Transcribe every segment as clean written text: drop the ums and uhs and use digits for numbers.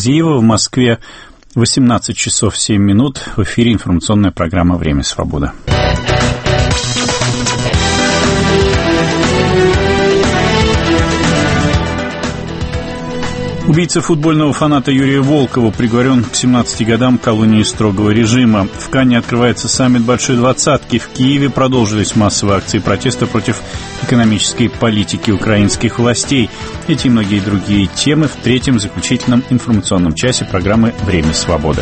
Казиева. В Москве 18 часов 7 минут. В эфире информационная программа «Время свободы». Убийца футбольного фаната Юрия Волкова приговорен к 17 годам колонии строгого режима. В Канне открывается саммит Большой Двадцатки. В Киеве продолжились массовые акции протеста против экономической политики украинских властей. Эти и многие другие темы в третьем заключительном информационном часе программы «Время свободы».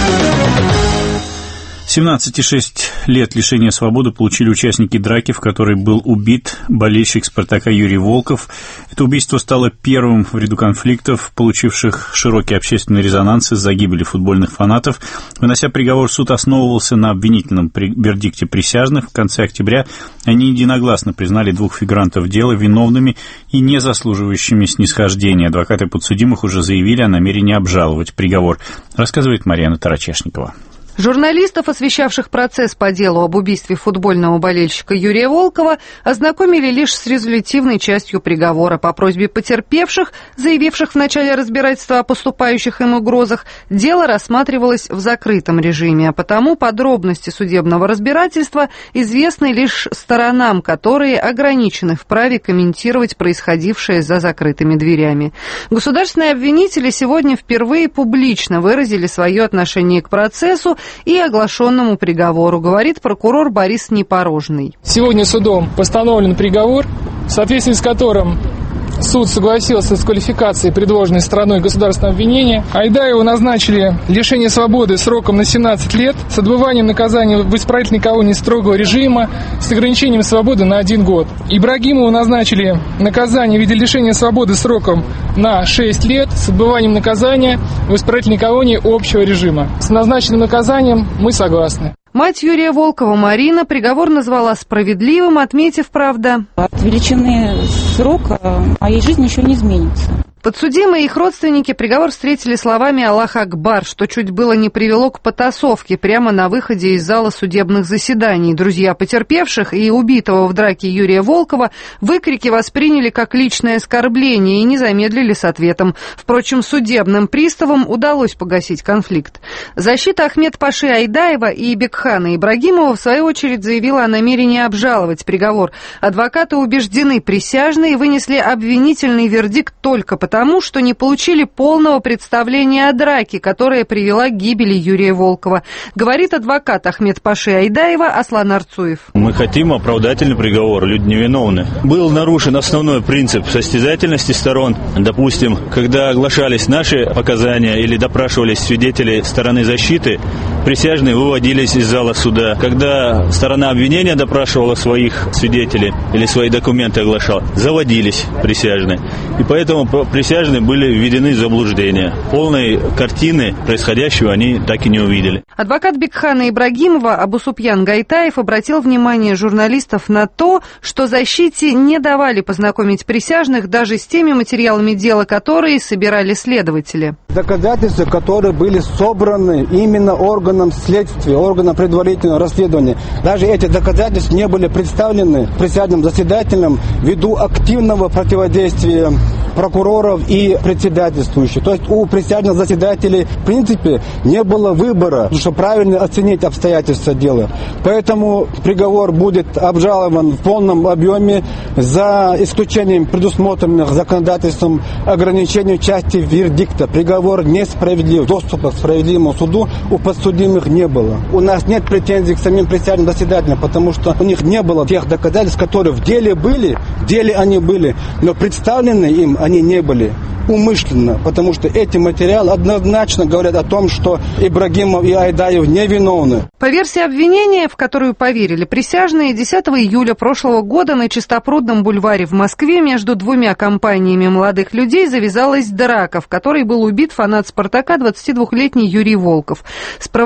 17,6 лет лишения свободы получили участники драки, в которой был убит болельщик «Спартака» Юрий Волков. Это убийство стало первым в ряду конфликтов, получивших широкий общественный резонанс из-за гибели футбольных фанатов. Вынося приговор, суд основывался на обвинительном вердикте присяжных. В конце октября они единогласно признали двух фигурантов дела виновными и не заслуживающими снисхождения. Адвокаты подсудимых уже заявили о намерении обжаловать приговор, рассказывает Марьяна Тарачешникова. Журналистов, освещавших процесс по делу об убийстве футбольного болельщика Юрия Волкова, ознакомили лишь с резолютивной частью приговора. По просьбе потерпевших, заявивших в начале разбирательства о поступающих им угрозах, дело рассматривалось в закрытом режиме, а потому подробности судебного разбирательства известны лишь сторонам, которые ограничены в праве комментировать происходившее за закрытыми дверями. Государственные обвинители сегодня впервые публично выразили свое отношение к процессу и оглашенному приговору, говорит прокурор Борис Непорожный. Сегодня судом постановлен приговор, в соответствии с которым суд согласился с квалификацией, предложенной стороной государственного обвинения. Айдаеву назначили лишение свободы сроком на 17 лет с отбыванием наказания в исправительной колонии строгого режима с ограничением свободы на 1 год. Ибрагимову назначили наказание в виде лишения свободы сроком на 6 лет с отбыванием наказания в исправительной колонии общего режима. С назначенным наказанием мы согласны. Мать Юрия Волкова Марина приговор назвала справедливым, отметив, правда, от величины срока моей жизни еще не изменится. Подсудимые и их родственники приговор встретили словами «Аллах Акбар», что чуть было не привело к потасовке прямо на выходе из зала судебных заседаний. Друзья потерпевших и убитого в драке Юрия Волкова выкрики восприняли как личное оскорбление и не замедлили с ответом. Впрочем, судебным приставам удалось погасить конфликт. Защита Ахмед-Паши Айдаева и Бекхана Ибрагимова в свою очередь заявила о намерении обжаловать приговор. Адвокаты убеждены, присяжные вынесли обвинительный вердикт только потому, что не получили полного представления о драке, которая привела к гибели Юрия Волкова, говорит адвокат Ахмед-Паши Айдаева Аслан Арцуев. Мы хотим оправдательный приговор, люди невиновны. Был нарушен основной принцип состязательности сторон. Допустим, когда оглашались наши показания или допрашивались свидетели стороны защиты, присяжные выводились из зала суда. Когда сторона обвинения допрашивала своих свидетелей или свои документы оглашала, заводились присяжные. И поэтому присяжные были введены в заблуждение. Полной картины происходящего они так и не увидели. Адвокат Бекхана Ибрагимова Абусупьян Гайтаев обратил внимание журналистов на то, что защите не давали познакомить присяжных даже с теми материалами дела, которые собирали следователи. Доказательства, которые были собраны именно органом следствия, органом предварительного расследования, даже эти доказательства не были представлены присяжным заседателям ввиду активного противодействия прокуроров и председательствующих. То есть у присяжных заседателей в принципе не было выбора, чтобы правильно оценить обстоятельства дела. Поэтому приговор будет обжалован в полном объеме за исключением предусмотренных законодательством ограничений части вердикта. Приговор несправедлив. Доступа к справедливому суду у подсудимых не было. У нас нет претензий к самим присяжным заседателям, потому что у них не было тех доказательств, которые в деле были, в деле они были, но представлены им они не были умышленно, потому что эти материалы однозначно говорят о том, что Ибрагимов и Айдаев невиновны. По версии обвинения, в которую поверили присяжные, 10 июля прошлого года на Чистопрудном бульваре в Москве между двумя компаниями молодых людей завязалась драка, в которой был убит фанат «Спартака» 22-летний Юрий Волков. С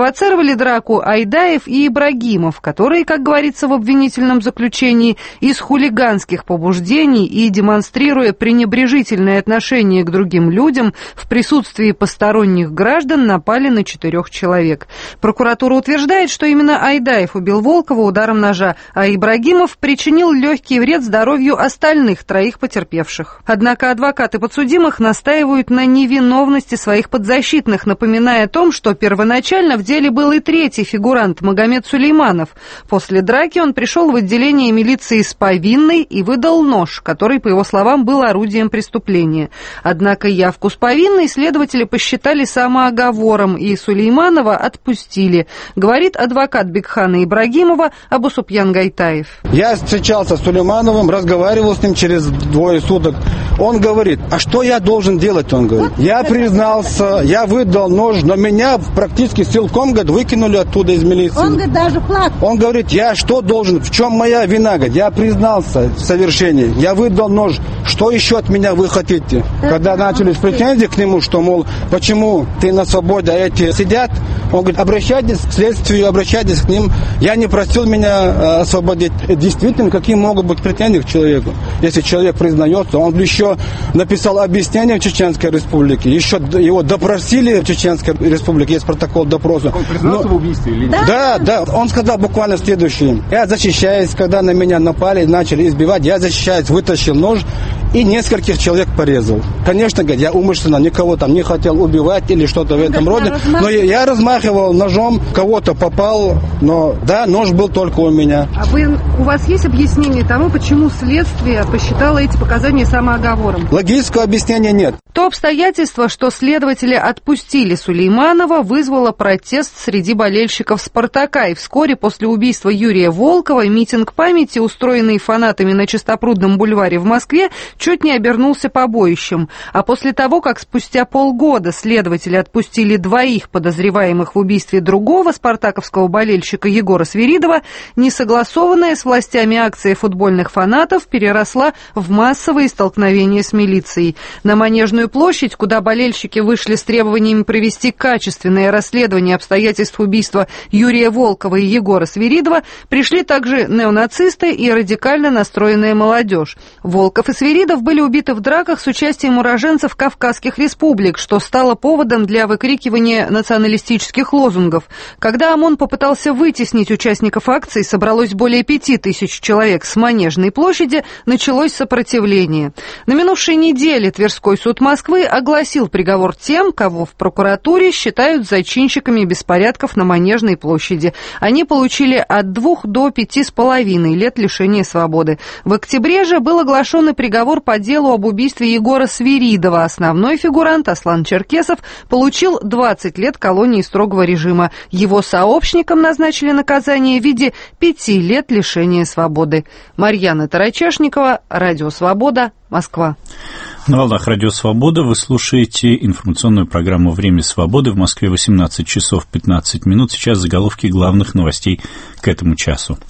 спровоцировали драку Айдаев и Ибрагимов, которые, как говорится в обвинительном заключении, из хулиганских побуждений и демонстрируя пренебрежительное отношение к другим людям в присутствии посторонних граждан напали на 4 человек. Прокуратура утверждает, что именно Айдаев убил Волкова ударом ножа, а Ибрагимов причинил легкий вред здоровью остальных 3 потерпевших. Однако адвокаты подсудимых настаивают на невиновности своих подзащитных, напоминая о том, что первоначально в деле был и 3-й фигурант Магомед Сулейманов. После драки он пришел в отделение милиции с повинной и выдал нож, который, по его словам, был орудием преступления. Однако явку с повинной следователи посчитали самооговором, и Сулейманова отпустили, говорит адвокат Бекхана Ибрагимова Абусупьян Гайтаев. Я встречался с Сулеймановым, разговаривал с ним через 2 суток. Он говорит, а что я должен делать, он говорит. Я признался, я выдал нож, но меня практически силком, говорит, выкинули оттуда из милиции. Он, говорит, даже плакал. Он говорит, я что должен, в чем моя вина, говорит, я признался в совершении, я выдал нож, что еще от меня вы хотите? Когда начались претензии к нему, что, мол, почему ты на свободе, а эти сидят, он говорит, обращайтесь к следствию, обращайтесь к ним, я не просил меня освободить. Действительно, какие могут быть претензии к человеку? Если человек признается, он еще написал объяснение в Чеченской Республике, еще его допросили в Чеченской Республике, есть протокол допроса. Он признался в убийстве или нет? Да, он сказал буквально следующее. Я защищаюсь, когда на меня напали, начали избивать, я защищаюсь, вытащил нож и нескольких человек порезал. Конечно, говорит, я умышленно никого там не хотел убивать или что-то в этом роде, но я размахивал ножом, кого-то попал, но да, нож был только у меня. А у вас есть объяснение тому, почему следствие посчитало эти показания самооговором? Логического объяснения нет. То обстоятельство, что следователи отпустили Сулейманова, вызвало протест среди болельщиков «Спартака», и вскоре после убийства Юрия Волкова митинг памяти, устроенный фанатами на Чистопрудном бульваре в Москве, чуть не обернулся побоищем. А после того, как спустя полгода следователи отпустили 2 подозреваемых в убийстве другого спартаковского болельщика Егора Свиридова, несогласованная с властями акция футбольных фанатов переросла в массовые столкновения с милицией. На Манежную площадь, куда болельщики вышли с требованиями провести качественное расследование обстоятельств убийства Юрия Волкова и Егора Свиридова, пришли также неонацисты и радикально настроенная молодежь. Волков и Свиридов были убиты в драках с участием уроженцев Кавказских республик, что стало поводом для выкрикивания националистических лозунгов. Когда ОМОН попытался вытеснить участников акции, собралось более 5000 человек с Манежной площади, началось сопротивление. На минувшей неделе Тверской суд Москвы огласил приговор тем, кого в прокуратуре считают зачинщиками беспорядков на Манежной площади. Они получили от 2 до 5,5 лет лишения свободы. В октябре же был оглашен и приговор по делу об убийстве Егора Свиридова. Основной фигурант Аслан Черкесов получил 20 лет колонии строгого режима. Его сообщникам назначили наказание в виде 5 лет лишения свободы. Марьяна Тарачешникова, Радио Свобода, Москва. На волнах Радио Свобода вы слушаете информационную программу «Время свободы». В Москве 18 часов 15 минут. Сейчас заголовки главных новостей к этому часу.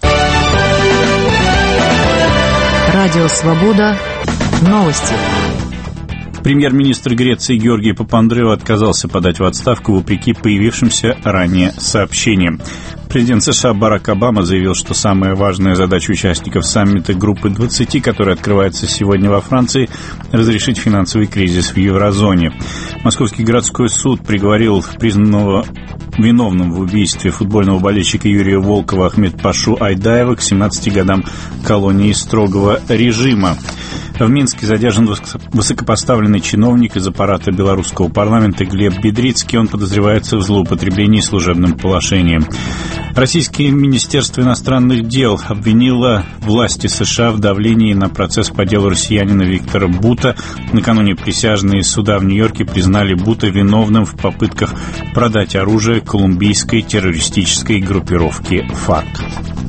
Радио Свобода. Новости. Премьер-министр Греции Георгий Папандреou отказался подать в отставку вопреки появившимся ранее сообщениям. Президент США Барак Обама заявил, что самая важная задача участников саммита группы 20, который открывается сегодня во Франции, разрешить финансовый кризис в еврозоне. Московский городской суд приговорил признанного виновным в убийстве футбольного болельщика Юрия Волкова Ахмед-Пашу Айдаева к 17 годам колонии строгого режима. В Минске задержан высокопоставленный чиновник из аппарата белорусского парламента Глеб Бедрицкий. Он подозревается в злоупотреблении служебным положением. Российское министерство иностранных дел обвинило власти США в давлении на процесс по делу россиянина Виктора Бута. Накануне присяжные суда в Нью-Йорке признали Бута виновным в попытках продать оружие колумбийской террористической группировке ФАРК.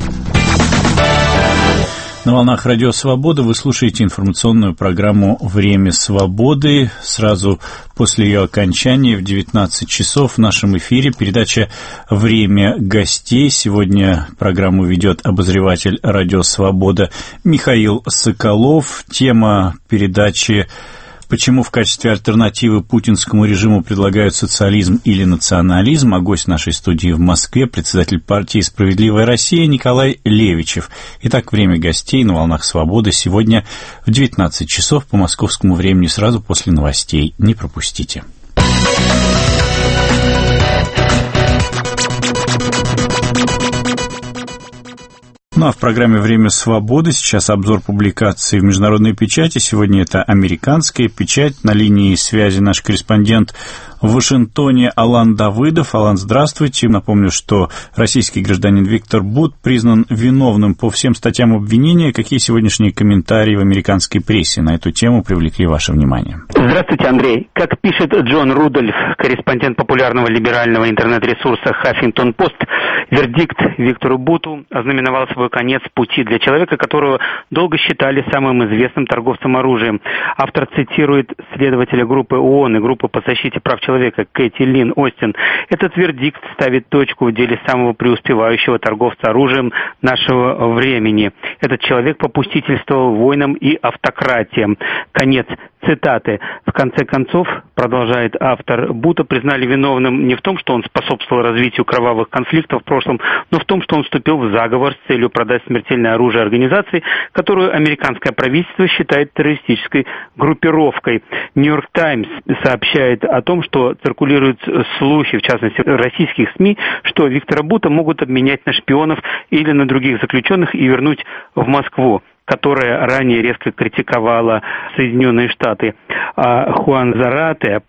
На волнах Радио Свобода вы слушаете информационную программу «Время свободы». Сразу после ее окончания в 19 часов в нашем эфире передача «Время гостей». Сегодня программу ведет обозреватель Радио Свобода Михаил Соколов. Тема передачи Почему в качестве альтернативы путинскому режиму предлагают социализм или национализм? А гость нашей студии в Москве, председатель партии «Справедливая Россия» Николай Левичев. Итак, время гостей на «Волнах Свободы» сегодня в 19 часов по московскому времени, сразу после новостей. Не пропустите. Ну а в программе «Время свободы» сейчас обзор публикаций в международной печати. Сегодня это американская печать. На линии связи наш корреспондент в Вашингтоне Алан Давыдов. Алан, здравствуйте. Напомню, что российский гражданин Виктор Бут признан виновным по всем статьям обвинения. Какие сегодняшние комментарии в американской прессе на эту тему привлекли ваше внимание? Здравствуйте, Андрей. Как пишет Джон Рудольф, корреспондент популярного либерального интернет-ресурса «Хаффингтон-Пост», вердикт Виктору Буту ознаменовал свой конец пути для человека, которого долго считали самым известным торговцем оружием. Автор цитирует следователя группы ООН и группы по защите прав человека Кэти Лин Остин. Этот вердикт ставит точку в деле самого преуспевающего торговца оружием нашего времени. Этот человек попустительствовал войнам и автократиям. Конец цитаты. В конце концов, продолжает автор, Бута признали виновным не в том, что он способствовал развитию кровавых конфликтов в прошлом, но в том, что он вступил в заговор с целью продать смертельное оружие организации, которую американское правительство считает террористической группировкой. Нью-Йорк Таймс сообщает о том, что циркулируют слухи, в частности российских СМИ, что Виктора Бута могут обменять на шпионов или на других заключенных и вернуть в Москву, которая ранее резко критиковала Соединенные Штаты. А Хуан Зарате,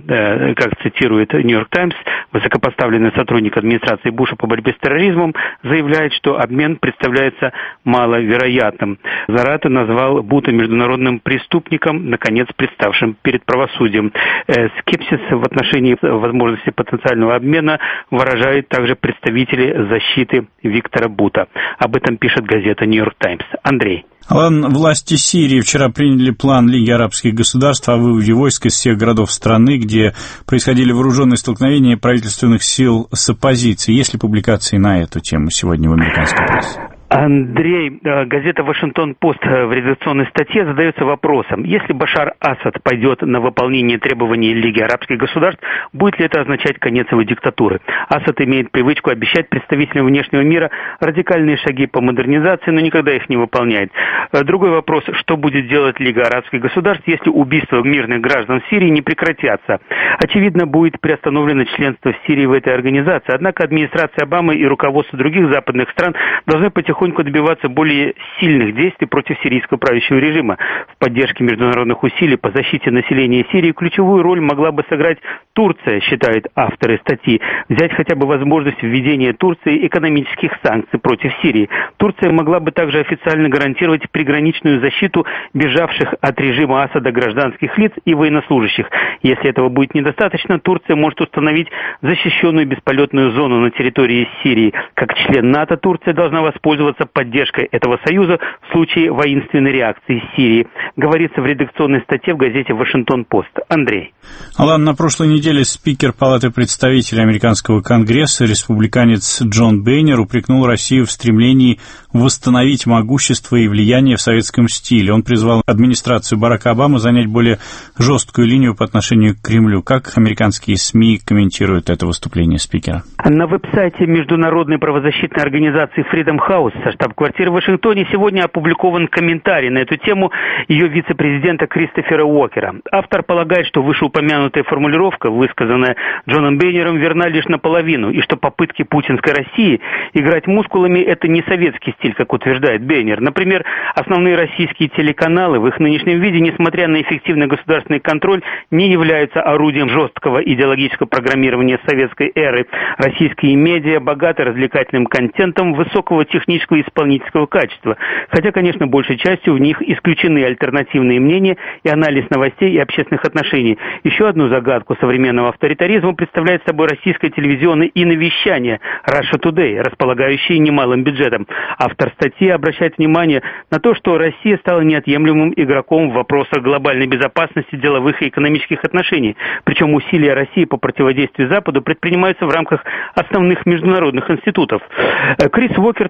как цитирует Нью-Йорк Таймс, высокопоставленный сотрудник администрации Буша по борьбе с терроризмом, заявляет, что обмен представляется маловероятным. Зарате назвал Бута международным преступником, наконец представшим перед правосудием. Скепсис в отношении возможности потенциального обмена выражают также представители защиты Виктора Бута. Об этом пишет газета Нью-Йорк Таймс. Андрей. Алан, власти Сирии вчера приняли план Лиги арабских государств о выводе войск из всех городов страны, где происходили вооруженные столкновения правительственных сил с оппозицией. Есть ли публикации на эту тему сегодня в американской прессе? Андрей, газета «Вашингтон-Пост» в редакционной статье задается вопросом, если Башар Асад пойдет на выполнение требований Лиги арабских государств, будет ли это означать конец его диктатуры? Асад имеет привычку обещать представителям внешнего мира радикальные шаги по модернизации, но никогда их не выполняет. Другой вопрос, что будет делать Лига арабских государств, если убийства мирных граждан в Сирии не прекратятся? Очевидно, будет приостановлено членство в Сирии в этой организации, однако администрация Обамы и руководство других западных стран должны потихоньку добиваться более сильных действий против сирийского правящего режима. В поддержке международных усилий по защите населения Сирии ключевую роль могла бы сыграть Турция, считают авторы статьи. Взять хотя бы возможность введения Турции экономических санкций против Сирии. Турция могла бы также официально гарантировать приграничную защиту бежавших от режима Асада гражданских лиц и военнослужащих. Если этого будет недостаточно, Турция может установить защищенную бесполетную зону на территории Сирии. Как член НАТО, Турция должна воспользоваться поддержкой этого союза в случае воинственной реакции Сирии, говорится в редакционной статье в газете «Вашингтон-Пост». Андрей. Алан, на прошлой неделе спикер Палаты представителей американского Конгресса, республиканец Джон Бейнер, упрекнул Россию в стремлении восстановить могущество и влияние в советском стиле. Он призвал администрацию Барака Обамы занять более жесткую линию по отношению к Кремлю. Как американские СМИ комментируют это выступление спикера? На веб-сайте международной правозащитной организации Freedom House со штаб-квартиры в Вашингтоне сегодня опубликован комментарий на эту тему ее вице-президента Кристофера Уокера. Автор полагает, что вышеупомянутая формулировка, высказанная Джоном Бейнером, верна лишь наполовину, и что попытки путинской России играть мускулами – это не советский стиль, как утверждает Бейнер. Например, основные российские телеканалы в их нынешнем виде, несмотря на эффективный государственный контроль, не являются орудием жесткого идеологического программирования советской эры. Российские медиа богаты развлекательным контентом высокого технического и исполнительского качества. Хотя, конечно, большей частью в них исключены альтернативные мнения и анализ новостей и общественных отношений. Еще одну загадку современного авторитаризма представляет собой российское телевизионное иновещание Russia Today, располагающее немалым бюджетом. Автор статьи обращает внимание на то, что Россия стала неотъемлемым игроком в вопросах глобальной безопасности, деловых и экономических отношений. Причем усилия России по противодействию Западу предпринимаются в рамках основных международных институтов. Крис Уокер также указывает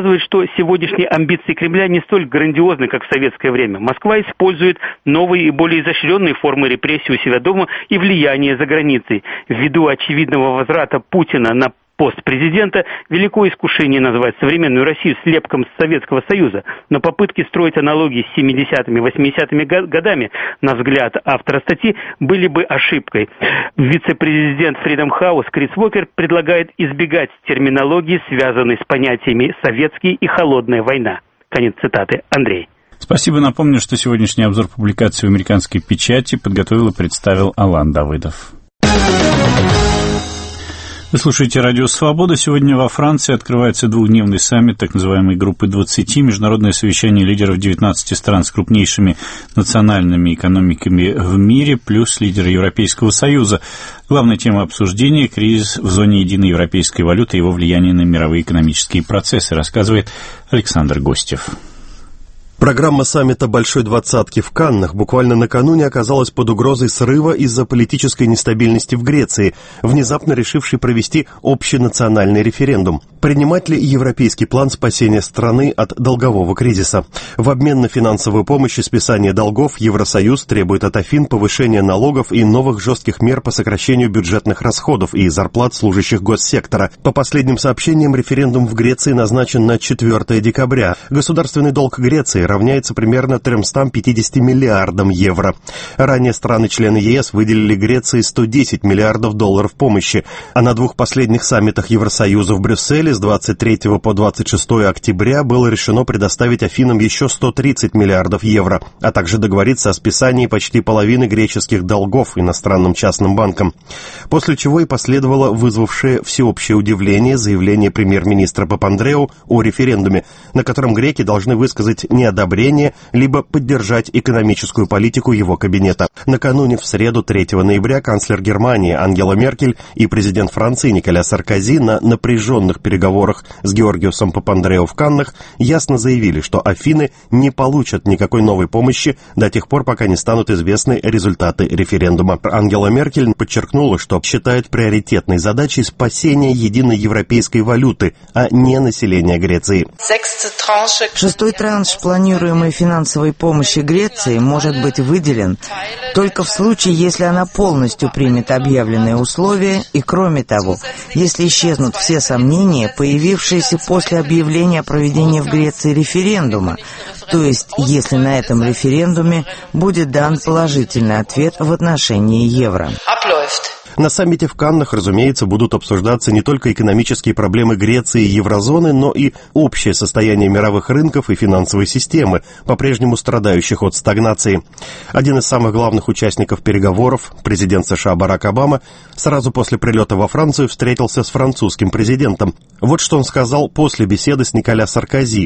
показывает, что сегодняшние амбиции Кремля не столь грандиозны, как в советское время. Москва использует новые и более изощренные формы репрессий у себя дома и влияния за границей. Ввиду очевидного возврата Путина на пост президента, велико искушение назвать современную Россию слепком Советского Союза, но попытки строить аналогии с 70-ми, 80-ми годами, на взгляд автора статьи, были бы ошибкой. Вице-президент Freedom House Крис Уокер предлагает избегать терминологии, связанной с понятиями «советский» и «холодная война». Конец цитаты. Андрей. Спасибо. Напомню, что сегодняшний обзор публикации в американской печати подготовил и представил Алан Давыдов. Вы слушаете «Радио Свобода». Сегодня во Франции открывается двухдневный саммит так называемой группы 20, международное совещание лидеров 19 стран с крупнейшими национальными экономиками в мире, плюс лидеры Европейского Союза. Главная тема обсуждения – кризис в зоне единой европейской валюты и его влияние на мировые экономические процессы, рассказывает Александр Гостев. Программа саммита «Большой двадцатки» в Каннах буквально накануне оказалась под угрозой срыва из-за политической нестабильности в Греции, внезапно решившей провести общенациональный референдум. Принимать ли европейский план спасения страны от долгового кризиса? В обмен на финансовую помощь и списание долгов Евросоюз требует от Афин повышения налогов и новых жестких мер по сокращению бюджетных расходов и зарплат служащих госсектора. По последним сообщениям, референдум в Греции назначен на 4 декабря. Государственный долг Греции равняется примерно 350 миллиардам евро. Ранее страны-члены ЕС выделили Греции 110 миллиардов долларов помощи, а на двух последних саммитах Евросоюза в Брюсселе с 23 по 26 октября было решено предоставить Афинам еще 130 миллиардов евро, а также договориться о списании почти половины греческих долгов иностранным частным банкам. После чего и последовало вызвавшее всеобщее удивление заявление премьер-министра Папандреу о референдуме, на котором греки должны высказать неодобрение, либо поддержать экономическую политику его кабинета. Накануне, в среду, 3 ноября, канцлер Германии Ангела Меркель и президент Франции Николя Саркози на напряженных переговорах с Георгиосом Папандреу в Каннах ясно заявили, что Афины не получат никакой новой помощи до тех пор, пока не станут известны результаты референдума. Ангела Меркель подчеркнула, что считает приоритетной задачей спасение единой европейской валюты, а не население Греции. Шестой транш планируемой финансовой помощи Греции может быть выделен только в случае, если она полностью примет объявленные условия и, кроме того, если исчезнут все сомнения, появившиеся после объявления о проведении в Греции референдума, то есть если на этом референдуме будет дан положительный ответ в отношении евро. На саммите в Каннах, разумеется, будут обсуждаться не только экономические проблемы Греции и еврозоны, но и общее состояние мировых рынков и финансовой системы, по-прежнему страдающих от стагнации. Один из самых главных участников переговоров, президент США Барак Обама, сразу после прилета во Францию встретился с французским президентом. Вот что он сказал после беседы с Николя Саркози.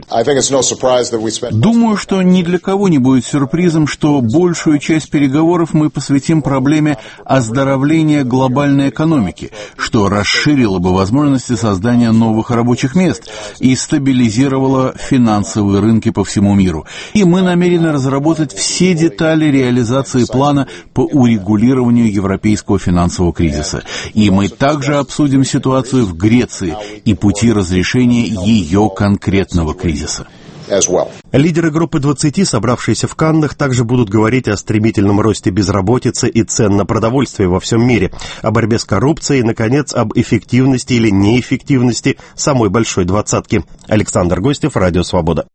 Думаю, что ни для кого не будет сюрпризом, что большую часть переговоров мы посвятим проблеме оздоровления глобальной экономики, что расширило бы возможности создания новых рабочих мест и стабилизировало финансовые рынки по всему миру. И мы намерены разработать все детали реализации плана по урегулированию европейского финансового кризиса. И мы также обсудим ситуацию в Греции и пути разрешения ее конкретного кризиса. Лидеры группы 20, собравшиеся в Каннах, также будут говорить о стремительном росте безработицы и цен на продовольствие во всем мире, о борьбе с коррупцией и, наконец, об эффективности или неэффективности самой Большой двадцатки. Александр Гостев, Радио Свобода.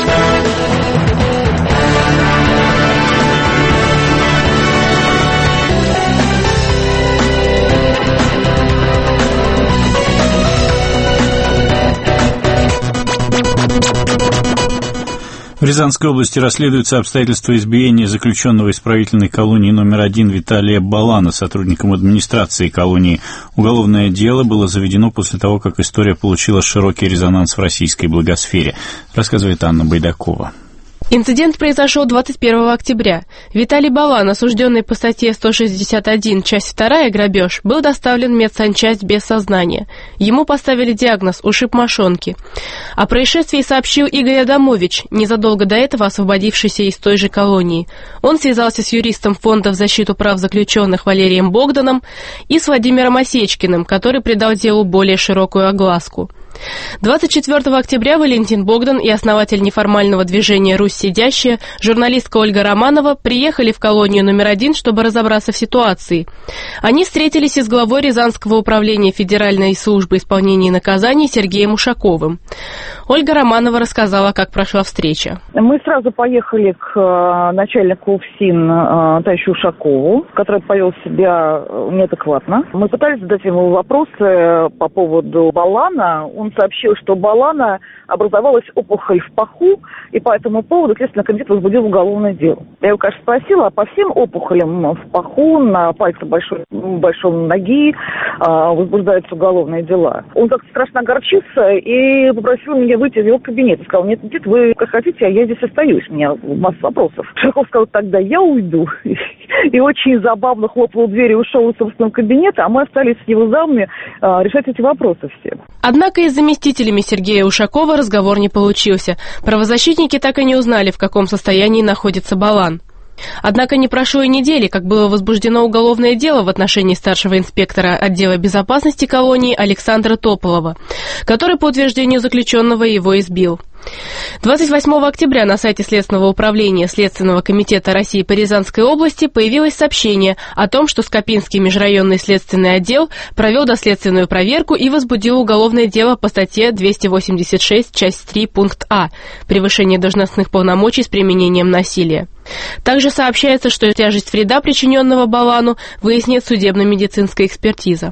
В Рязанской области расследуются обстоятельства избиения заключенного исправительной колонии номер 1 Виталия Балана сотрудником администрации колонии. Уголовное дело было заведено после того, как история получила широкий резонанс в российской благосфере, рассказывает Анна Байдакова. Инцидент произошел 21 октября. Виталий Балан, осужденный по статье 161, часть 2, грабеж, был доставлен в медсанчасть без сознания. Ему поставили диагноз ушиб мошонки. О происшествии сообщил Игорь Адамович, незадолго до этого освободившийся из той же колонии. Он связался с юристом Фонда в защиту прав заключенных Валерием Богданом и с Владимиром Осечкиным, который придал делу более широкую огласку. 24 октября Валентин Богдан и основатель неформального движения «Русь сидящая», журналистка Ольга Романова, приехали в колонию номер 1, чтобы разобраться в ситуации. Они встретились и с главой Рязанского управления Федеральной службы исполнения наказаний Сергеем Ушаковым. Ольга Романова рассказала, как прошла встреча. Мы сразу поехали к начальнику ФСИН товарищу Ушакову, который повел себя неадекватно. Мы пытались задать ему вопросы по поводу Балана. Он сообщил, что у Балана образовалась опухоль в паху, и по этому поводу Следственный комитет возбудил уголовное дело. Я его, конечно, спросила, а по всем опухолям в паху, на пальце большой ноги возбуждаются уголовные дела. Он как-то страшно огорчился и попросил меня выйти из его кабинета. Сказал: нет, вы как хотите, а я здесь остаюсь. У меня масса вопросов. Ушаков сказал: тогда я уйду. И очень забавно хлопнул дверью и ушел из собственного кабинета, а мы остались с его замами решать эти вопросы все. Однако и с заместителями Сергея Ушакова разговор не получился. Правозащитники так и не узнали, в каком состоянии находится Балан. Однако не прошло и недели, как было возбуждено уголовное дело в отношении старшего инспектора отдела безопасности колонии Александра Тополова, который, по утверждению заключенного, его избил. 28 октября на сайте Следственного управления Следственного комитета России по Рязанской области появилось сообщение о том, что Скопинский межрайонный следственный отдел провел доследственную проверку и возбудил уголовное дело по статье 286, часть 3, пункт А «Превышение должностных полномочий с применением насилия». Также сообщается, что тяжесть вреда, причиненного Балану, выяснит судебно-медицинская экспертиза.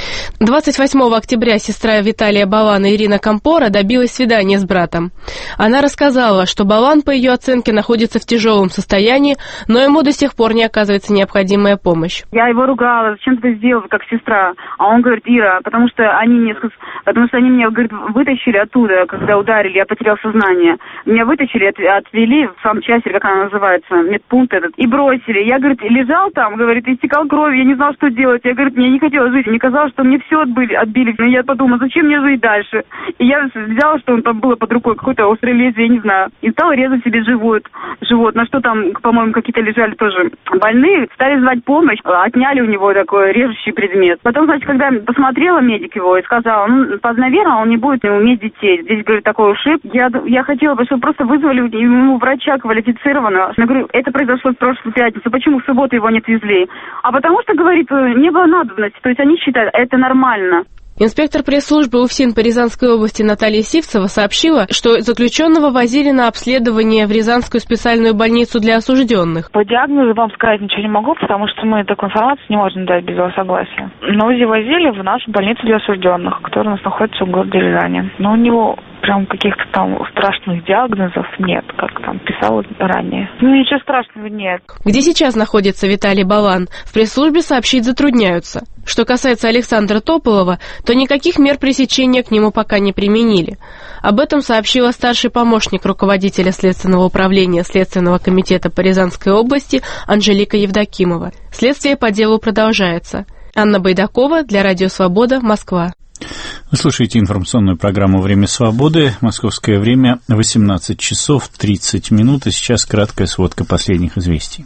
28 октября сестра Виталия Балана Ирина Кампора добилась свидания с братом. Она рассказала, что Балан, по ее оценке, находится в тяжелом состоянии, но ему до сих пор не оказывается необходимая помощь. Я его ругала: зачем ты это сделала, как сестра? А он говорит: Ира, потому что они меня, говорит, вытащили оттуда, когда ударили, я потерял сознание. Меня вытащили, отвели в санчасть, как она называется, медпункт этот, и бросили. Я, говорит, лежал там, говорит, истекал кровью, я не знал, что делать. Я, говорит, мне не хотела жить, мне казалось, что мне все отбили. Но я подумала, зачем мне жить дальше? И я взяла, что он там было под рукой, какое-то острое лезвие, я не знаю. И стала резать себе живот. На что там, по-моему, какие-то лежали тоже больные. Стали звать помощь, отняли у него такой режущий предмет. Потом, значит, когда посмотрела медик его и сказала: наверное, он не будет иметь детей. Здесь, говорит, такой ушиб. Я хотела бы, чтобы просто вызвали ему врача квалифицированного. Я говорю, это произошло в прошлую пятницу. Почему в субботу его не отвезли? А потому что, говорит, не было надобности. То есть они считают, это нормально. Инспектор пресс-службы УФСИН по Рязанской области Наталья Сивцева сообщила, что заключенного возили на обследование в Рязанскую специальную больницу для осужденных. По диагнозу вам сказать ничего не могу, потому что мы такую информацию не можем дать без его согласия. Но УЗИ возили в нашу больницу для осужденных, которая у нас находится в городе Рязани. Но у него прям каких-то там страшных диагнозов нет, как там писала ранее. Ничего страшного нет. Где сейчас находится Виталий Балан, в пресс-службе сообщить затрудняются. Что касается Александра Тополова, то никаких мер пресечения к нему пока не применили. Об этом сообщила старший помощник руководителя Следственного управления Следственного комитета по Рязанской области Анжелика Евдокимова. Следствие по делу продолжается. Анна Байдакова для Радио Свобода, Москва. Вы слушаете информационную программу «Время свободы». Московское время 18 часов 30 минут. И сейчас краткая сводка последних известий.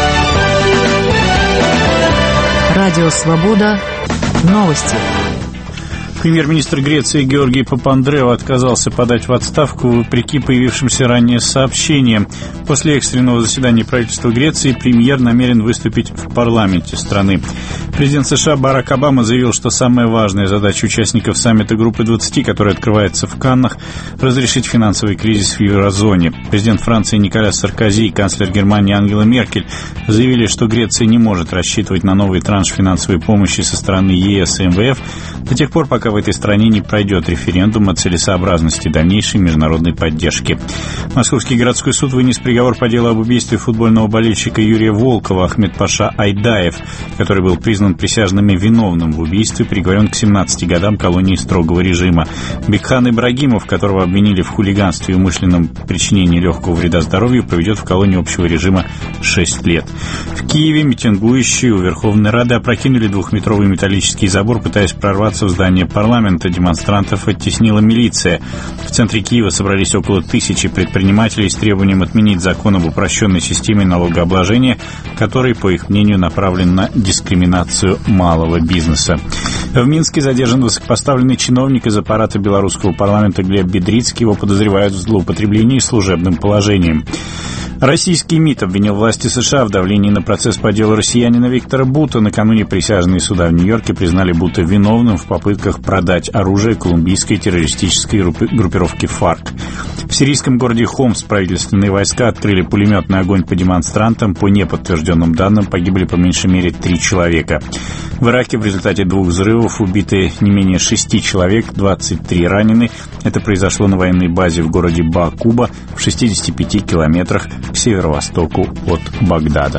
Радио Свобода. Новости. Премьер-министр Греции Георгий Папандреou отказался подать в отставку вопреки появившимся ранее сообщениям. После экстренного заседания правительства Греции премьер намерен выступить в парламенте страны. Президент США Барак Обама заявил, что самая важная задача участников саммита Группы 20, который открывается в Каннах, разрешить финансовый кризис в еврозоне. Президент Франции Николя Саркози и канцлер Германии Ангела Меркель заявили, что Греция не может рассчитывать на новый транш финансовой помощи со стороны ЕС и МВФ до тех пор, пока в этой стране не пройдет референдум о целесообразности дальнейшей международной поддержки. Московский городской суд вынес приговор по делу об убийстве футбольного болельщика Юрия Волкова Ахмед-Паша Айдаев, который был признан присяжными виновным в убийстве, приговорен к 17 годам колонии строгого режима. Бекхан Ибрагимов, которого обвинили в хулиганстве и умышленном причинении легкого вреда здоровью, проведет в колонии общего режима 6 лет. В Киеве митингующие у Верховной Рады опрокинули двухметровый металлический забор, пытаясь прорваться в здание парламента. Демонстрантов оттеснила милиция. В центре Киева собрались около 1000 предпринимателей с требованием отменить закон об упрощенной системе налогообложения, который, по их мнению, направлен на дискриминацию малого бизнеса. В Минске задержан высокопоставленный чиновник из аппарата белорусского парламента Глеб Бедрицкий. Его подозревают в злоупотреблении служебным положением. Российский МИД обвинил власти США в давлении на процесс по делу россиянина Виктора Бута. Накануне присяжные суда в Нью-Йорке признали Бута виновным в попытках продать оружие колумбийской террористической группировке ФАРК. В сирийском городе Хомс правительственные войска открыли пулеметный огонь по демонстрантам. По неподтвержденным данным погибли по меньшей мере 3 человека. В Ираке в результате 2 взрывов убиты не менее 6 человек, 23 ранены. Это произошло на военной базе в городе Баакуба в 65 километрах к северо-востоку от Багдада.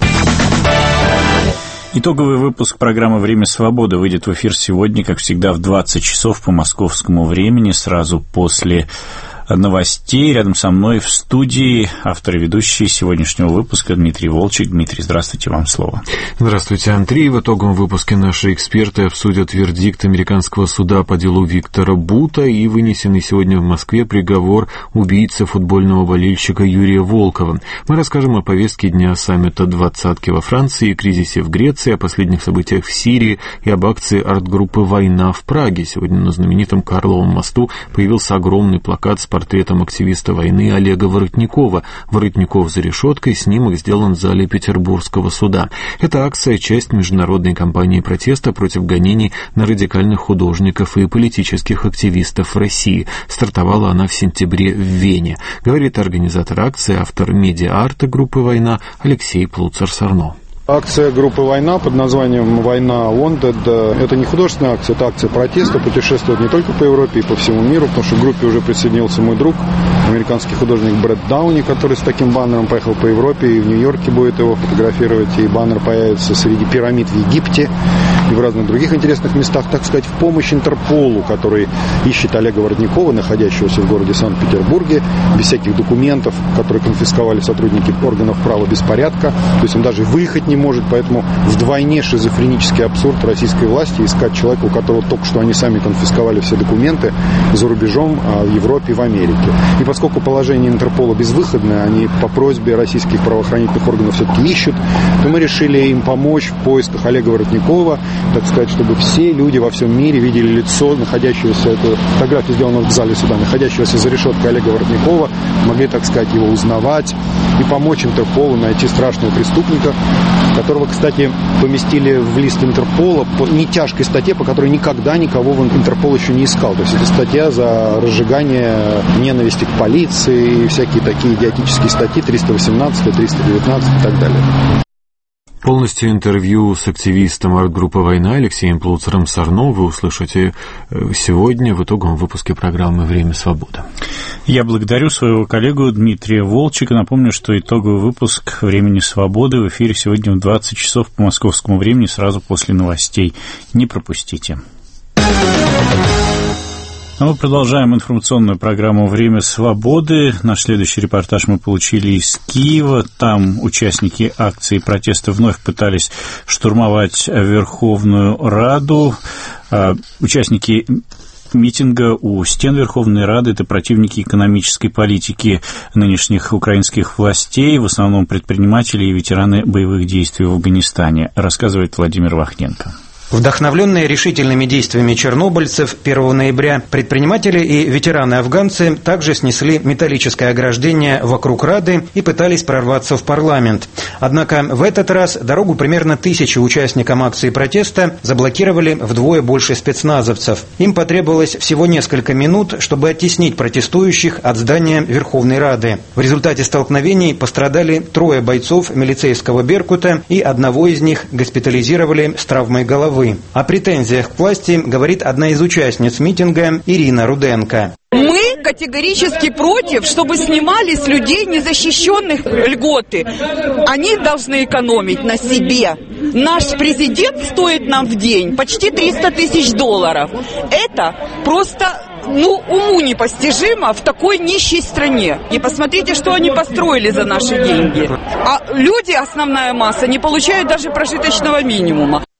Итоговый выпуск программы «Время свободы» выйдет в эфир сегодня, как всегда, в 20 часов по московскому времени, сразу после новостей. Рядом со мной в студии автор и ведущий сегодняшнего выпуска Дмитрий Волчек. Дмитрий, здравствуйте, вам слово. Здравствуйте, Андрей. В итоговом выпуске наши эксперты обсудят вердикт американского суда по делу Виктора Бута и вынесенный сегодня в Москве приговор убийце футбольного болельщика Юрия Волкова. Мы расскажем о повестке дня саммита «Двадцатки» во Франции, кризисе в Греции, о последних событиях в Сирии и об акции арт-группы «Война» в Праге. Сегодня на знаменитом Карловом мосту появился огромный плакат с портретом активиста войны Олега Воротникова. Воротников за решеткой, снимок сделан в зале Петербургского суда. Эта акция – часть международной кампании протеста против гонений на радикальных художников и политических активистов в России. Стартовала она в сентябре в Вене. Говорит организатор акции, автор медиа-арта группы «Война» Алексей Плуцер-Сарно. Акция группы «Война» под названием «Война Wanted» — это не художественная акция, это акция протеста, путешествует не только по Европе и по всему миру, потому что к группе уже присоединился мой друг, американский художник Брэд Дауни, который с таким баннером поехал по Европе, и в Нью-Йорке будет его фотографировать, и баннер появится среди пирамид в Египте и в разных других интересных местах, так сказать, в помощь Интерполу, который ищет Олега Воротникова, находящегося в городе Санкт-Петербурге, без всяких документов, которые конфисковали сотрудники органов правопорядка, то есть он даже выехать не может, поэтому вдвойне шизофренический абсурд российской власти искать человека, у которого только что они сами конфисковали все документы за рубежом, в Европе и в Америке. И поскольку положение Интерпола безвыходное, они по просьбе российских правоохранительных органов все-таки ищут, то мы решили им помочь в поисках Олега Воротникова, так сказать, чтобы все люди во всем мире видели лицо находящегося, это фотография сделана в зале суда, находящегося за решеткой Олега Воротникова, могли, так сказать, его узнавать и помочь Интерполу найти страшного преступника, которого, кстати, поместили в лист Интерпола по нетяжкой статье, по которой никогда никого Интерпол еще не искал. То есть это статья за разжигание ненависти к полиции и всякие такие идиотические статьи 318, 319 и так далее. Полностью интервью с активистом арт-группы «Война» Алексеем Плуцером-Сарно вы услышите сегодня в итоговом выпуске программы «Время свободы». Я благодарю своего коллегу Дмитрия Волчека. Напомню, что итоговый выпуск «Времени свободы» в эфире сегодня в 20 часов по московскому времени, сразу после новостей. Не пропустите. А мы продолжаем информационную программу «Время свободы». Наш следующий репортаж мы получили из Киева. Там участники акции протеста вновь пытались штурмовать Верховную Раду. Участники митинга у стен Верховной Рады — это противники экономической политики нынешних украинских властей, в основном предприниматели и ветераны боевых действий в Афганистане, рассказывает Владимир Вахненко. Вдохновленные решительными действиями чернобыльцев 1 ноября предприниматели и ветераны-афганцы также снесли металлическое ограждение вокруг Рады и пытались прорваться в парламент. Однако в этот раз дорогу примерно 1000 участникам акции протеста заблокировали вдвое больше спецназовцев. Им потребовалось всего несколько минут, чтобы оттеснить протестующих от здания Верховной Рады. В результате столкновений пострадали 3 бойцов милицейского «Беркута», и одного из них госпитализировали с травмой головы. О претензиях к власти говорит одна из участниц митинга Ирина Руденко. Мы категорически против, чтобы снимали с людей незащищенных льготы. Они должны экономить на себе. Наш президент стоит нам в день почти $300 тысяч. Это просто уму непостижимо в такой нищей стране. И посмотрите, что они построили за наши деньги. А люди, основная масса, не получают даже прожиточного минимума.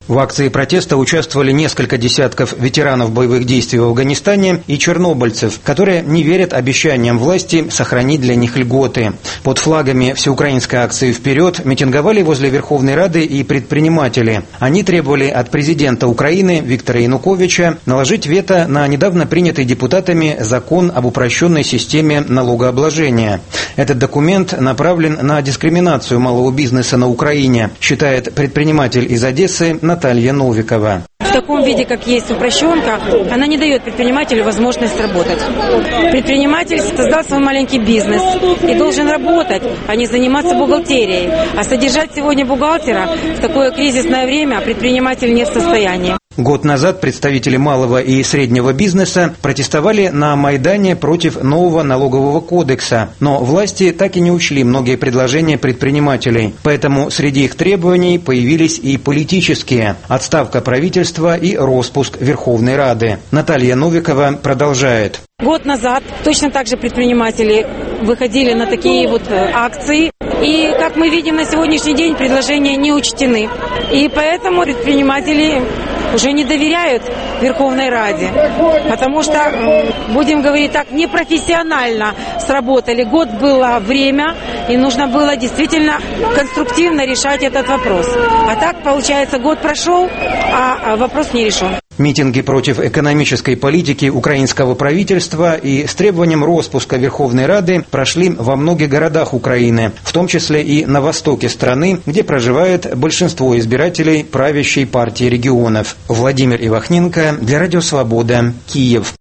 В акции протеста участвовали несколько десятков ветеранов боевых действий в Афганистане и чернобыльцев, которые не верят обещаниям власти сохранить для них льготы. Под флагами всеукраинской акции «Вперед» митинговали возле Верховной Рады и предприниматели. Они требовали от президента Украины Виктора Януковича наложить вето на недавно принятый депутатами закон об упрощенной системе налогообложения. Этот документ направлен на дискриминацию малого бизнеса на Украине, считает предприниматель из Одессы Наталья Новикова. В таком виде, как есть упрощенка, она не дает предпринимателю возможность работать. Предприниматель создал свой маленький бизнес и должен работать, а не заниматься бухгалтерией. А содержать сегодня бухгалтера в такое кризисное время предприниматель не в состоянии. Год назад представители малого и среднего бизнеса протестовали на Майдане против нового налогового кодекса, но власти так и не учли многие предложения предпринимателей. Поэтому среди их требований появились и политические – отставка правительства и распуск Верховной Рады. Наталья Новикова продолжает. Год назад точно так же предприниматели выходили на такие вот акции. И, как мы видим, на сегодняшний день предложения не учтены. И поэтому предприниматели уже не доверяют Верховной Раде. Потому что, будем говорить так, непрофессионально сработали. Год было время, и нужно было действительно конструктивно решать этот вопрос. А так, получается, год прошел, а вопрос не решен. Митинги против экономической политики украинского правительства и с требованием распуска Верховной Рады прошли во многих городах Украины, в том числе и на востоке страны, где проживает большинство избирателей правящей партии регионов. Владимир Ивахненко для Радио Свобода, Киев.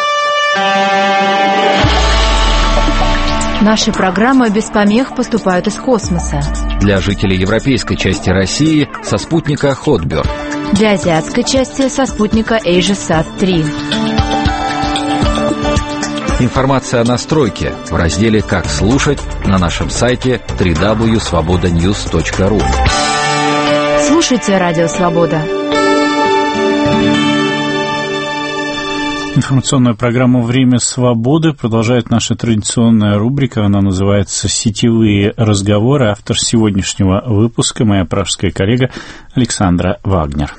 Наши программы без помех поступают из космоса. Для жителей европейской части России со спутника Хотбёрд. Для азиатской части со спутника AsiaSat-3. Информация о настройке в разделе «Как слушать» на нашем сайте www.svobodanews.ru. Слушайте Радио Свобода. Информационная программа «Время свободы» продолжает наша традиционная рубрика. Она называется «Сетевые разговоры». Автор сегодняшнего выпуска – моя пражская коллега Александра Вагнер.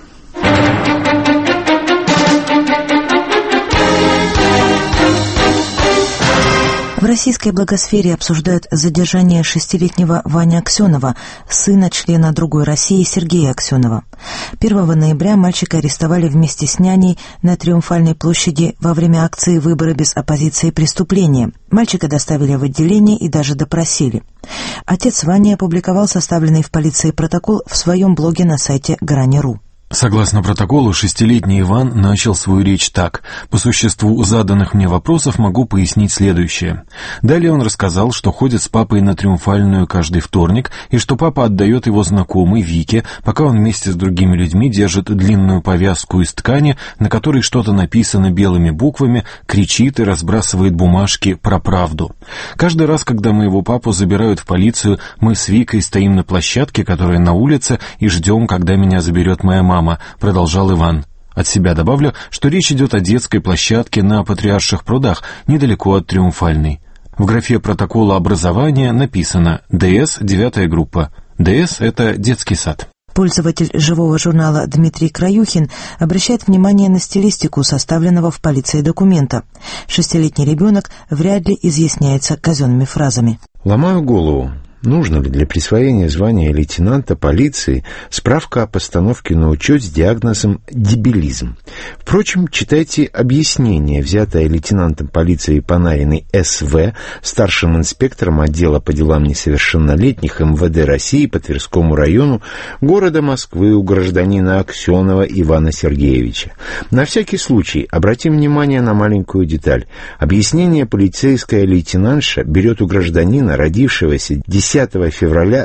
В российской благосфере обсуждают задержание 6-летнего Вани Аксенова, сына члена «Другой России» Сергея Аксенова. 1 ноября мальчика арестовали вместе с няней на Триумфальной площади во время акции «Выборы без оппозиции преступления». Мальчика доставили в отделение и даже допросили. Отец Вани опубликовал составленный в полиции протокол в своем блоге на сайте Грани.ру. Согласно протоколу, 6-летний Иван начал свою речь так. По существу заданных мне вопросов могу пояснить следующее. Далее он рассказал, что ходит с папой на Триумфальную каждый вторник, и что папа отдает его знакомой Вике, пока он вместе с другими людьми держит длинную повязку из ткани, на которой что-то написано белыми буквами, кричит и разбрасывает бумажки про правду. Каждый раз, когда моего папу забирают в полицию, мы с Викой стоим на площадке, которая на улице, и ждем, когда меня заберет моя мама, продолжал Иван. От себя добавлю, что речь идет о детской площадке на Патриарших прудах, недалеко от Триумфальной. В графе протокола образования написано «ДС, 9-я группа». ДС – это детский сад. Пользователь «Живого журнала» Дмитрий Краюхин обращает внимание на стилистику составленного в полиции документа. 6-летний ребенок вряд ли изъясняется казенными фразами. Ломаю голову. Нужно ли для присвоения звания лейтенанта полиции справка о постановке на учет с диагнозом «дебилизм»? Впрочем, читайте объяснение, взятое лейтенантом полиции Панариной С.В., старшим инспектором отдела по делам несовершеннолетних МВД России по Тверскому району города Москвы у гражданина Аксенова Ивана Сергеевича. На всякий случай обратим внимание на маленькую деталь. Объяснение полицейская лейтенантша берет у гражданина, родившегося 10 февраля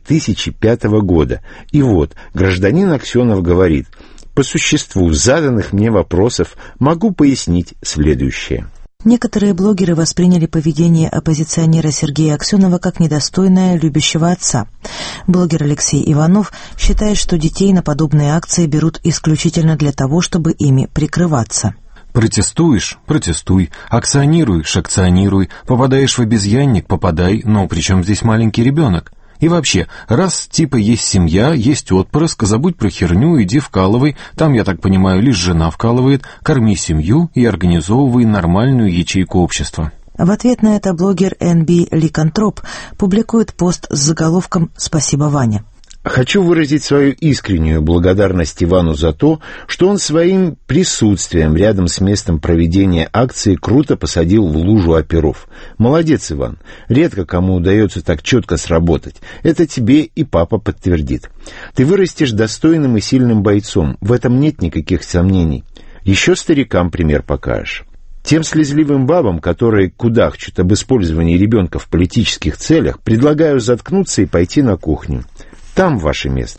2005 года. И вот, гражданин Аксенов говорит: по существу заданных мне вопросов могу пояснить следующее. Некоторые блогеры восприняли поведение оппозиционера Сергея Аксенова как недостойное любящего отца. Блогер Алексей Иванов считает, что детей на подобные акции берут исключительно для того, чтобы ими прикрываться. Протестуешь – протестуй, акционируешь – акционируй, попадаешь в обезьянник – попадай, но при чем здесь маленький ребенок? И вообще, раз типа есть семья, есть отпрыск, забудь про херню, иди вкалывай, там, я так понимаю, лишь жена вкалывает, корми семью и организовывай нормальную ячейку общества. В ответ на это блогер Н.Б. Ликантроп публикует пост с заголовком «Спасибо, Ваня». Хочу выразить свою искреннюю благодарность Ивану за то, что он своим присутствием рядом с местом проведения акции круто посадил в лужу оперов. Молодец, Иван. Редко кому удается так четко сработать. Это тебе и папа подтвердит. Ты вырастешь достойным и сильным бойцом. В этом нет никаких сомнений. Еще старикам пример покажешь. Тем слезливым бабам, которые кудахчут об использовании ребенка в политических целях, предлагаю заткнуться и пойти на кухню. Там ваше место.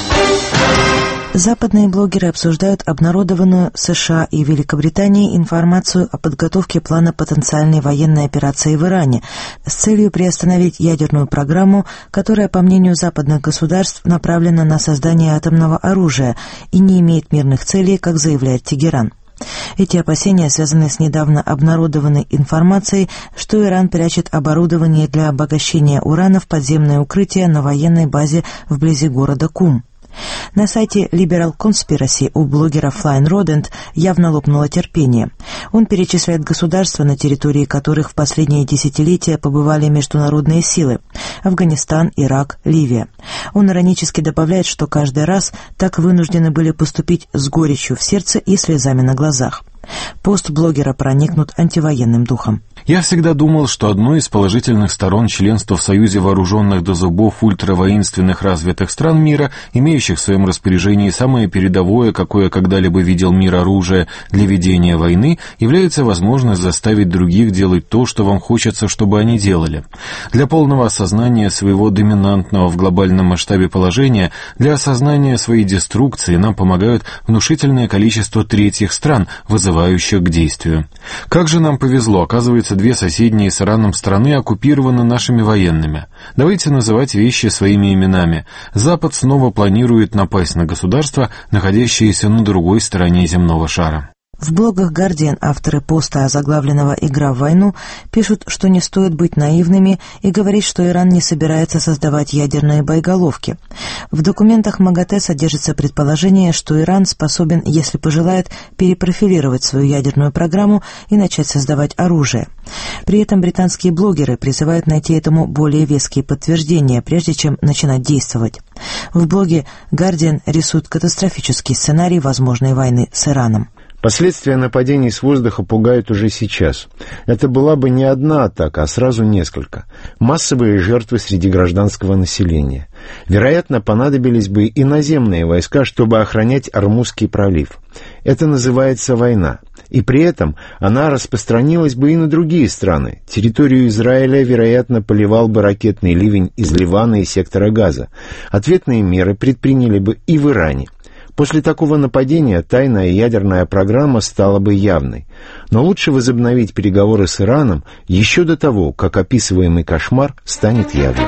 Западные блогеры обсуждают обнародованную США и Великобританией информацию о подготовке плана потенциальной военной операции в Иране с целью приостановить ядерную программу, которая, по мнению западных государств, направлена на создание атомного оружия и не имеет мирных целей, как заявляет Тегеран. Эти опасения связаны с недавно обнародованной информацией, что Иран прячет оборудование для обогащения урана в подземное укрытие на военной базе вблизи города Кум. На сайте Liberal Conspiracy у блогера Flying Rodent явно лопнуло терпение. Он перечисляет государства, на территории которых в последние десятилетия побывали международные силы – Афганистан, Ирак, Ливия. Он иронически добавляет, что каждый раз так вынуждены были поступить с горечью в сердце и слезами на глазах. Пост блогера проникнут антивоенным духом. Я всегда думал, что одной из положительных сторон членства в Союзе вооруженных до зубов ультравоинственных развитых стран мира, имеющих в своем распоряжении самое передовое, какое когда-либо видел мир оружие для ведения войны, является возможность заставить других делать то, что вам хочется, чтобы они делали. Для полного осознания своего доминантного в глобальном масштабе положения, для осознания своей деструкции нам помогают внушительное количество третьих стран, вызывающих к действию. Как же нам повезло, оказывается, две соседние с Ираном страны оккупированы нашими военными. Давайте называть вещи своими именами. Запад снова планирует напасть на государства, находящиеся на другой стороне земного шара. В блогах Guardian авторы поста, озаглавленного «Игра в войну», пишут, что не стоит быть наивными и говорить, что Иран не собирается создавать ядерные боеголовки. В документах МАГАТЭ содержится предположение, что Иран способен, если пожелает, перепрофилировать свою ядерную программу и начать создавать оружие. При этом британские блогеры призывают найти этому более веские подтверждения, прежде чем начинать действовать. В блоге Guardian рисуют катастрофический сценарий возможной войны с Ираном. Последствия нападений с воздуха пугают уже сейчас. Это была бы не одна атака, а сразу несколько. Массовые жертвы среди гражданского населения. Вероятно, понадобились бы и наземные войска, чтобы охранять Ормузский пролив. Это называется война. И при этом она распространилась бы и на другие страны. Территорию Израиля, вероятно, поливал бы ракетный ливень из Ливана и сектора Газа. Ответные меры предприняли бы и в Иране. После такого нападения тайная ядерная программа стала бы явной. Но лучше возобновить переговоры с Ираном еще до того, как описываемый кошмар станет явным.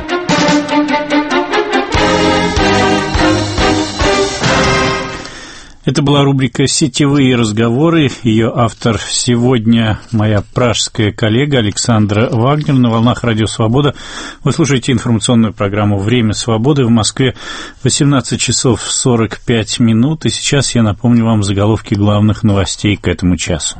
Это была рубрика «Сетевые разговоры». Ее автор сегодня моя пражская коллега Александра Вагнер. На волнах «Радио Свобода» вы слушаете информационную программу «Время свободы». В Москве 18 часов 45 минут. И сейчас я напомню вам заголовки главных новостей к этому часу.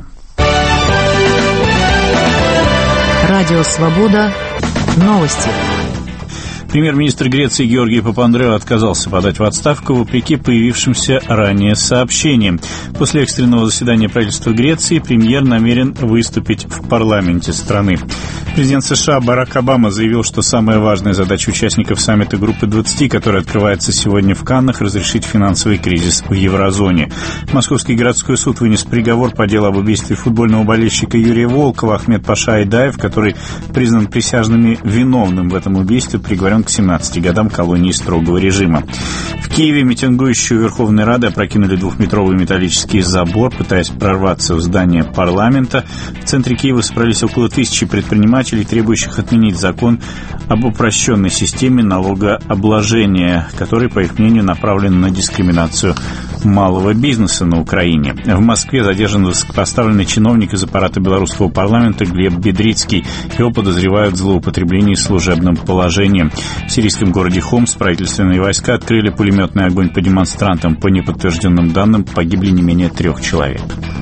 «Радио Свобода». Новости. Премьер-министр Греции Георгий Папандреou отказался подать в отставку вопреки появившимся ранее сообщениям. После экстренного заседания правительства Греции премьер намерен выступить в парламенте страны. Президент США Барак Обама заявил, что самая важная задача участников саммита Группы 20, который открывается сегодня в Каннах, разрешить финансовый кризис в еврозоне. Московский городской суд вынес приговор по делу об убийстве футбольного болельщика Юрия Волкова. Ахмед Паша Айдаев, который признан присяжными виновным в этом убийстве, приговорен к 17 годам колонии строгого режима. В Киеве митингующие у Верховной Рады опрокинули двухметровый металлический забор, пытаясь прорваться в здание парламента. В центре Киева собрались около 1000 предпринимателей, требующих отменить закон об упрощенной системе налогообложения, который, по их мнению, направлен на дискриминацию малого бизнеса на Украине. В Москве задержан высокопоставленный чиновник из аппарата белорусского парламента Глеб Бедрицкий. Его подозревают в злоупотреблении служебным положением. В сирийском городе Хомс правительственные войска открыли пулеметный огонь по демонстрантам. По неподтвержденным данным, погибли не менее 3 человек.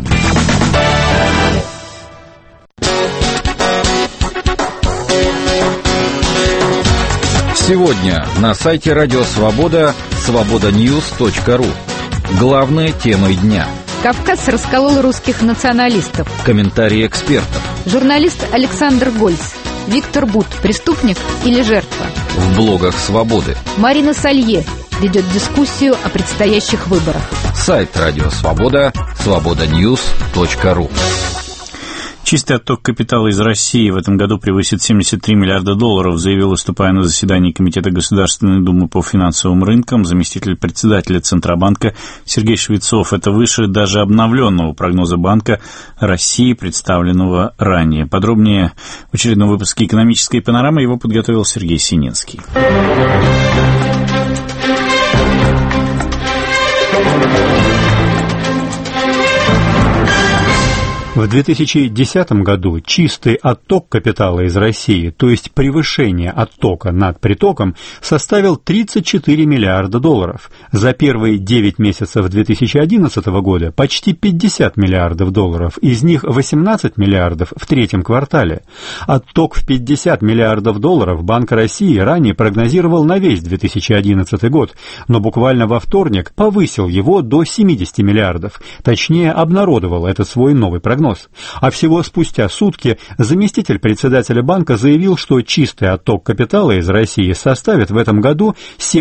Сегодня на сайте Радио Свобода свободаньюс.ру. Главные темы дня. Кавказ расколол русских националистов. Комментарии экспертов. Журналист Александр Гольц. Виктор Бут. Преступник или жертва? В блогах Свободы. Марина Салье ведет дискуссию о предстоящих выборах. Сайт Радио Свобода свободаньюс.ру. Чистый отток капитала из России в этом году превысит $73 миллиарда, заявил, выступая на заседании Комитета Государственной Думы по финансовым рынкам, заместитель председателя Центробанка Сергей Швецов. Это выше даже обновленного прогноза Банка России, представленного ранее. Подробнее в очередном выпуске «Экономической панорамы» его подготовил Сергей Сининский. В 2010 году чистый отток капитала из России, то есть превышение оттока над притоком, составил $34 миллиарда. За первые 9 месяцев 2011 года почти $50 миллиардов, из них 18 миллиардов в третьем квартале. Отток в $50 миллиардов Банк России ранее прогнозировал на весь 2011 год, но буквально во вторник повысил его до 70 миллиардов, точнее обнародовал этот свой новый прогноз. А всего спустя сутки заместитель председателя банка заявил, что чистый отток капитала из России составит в этом году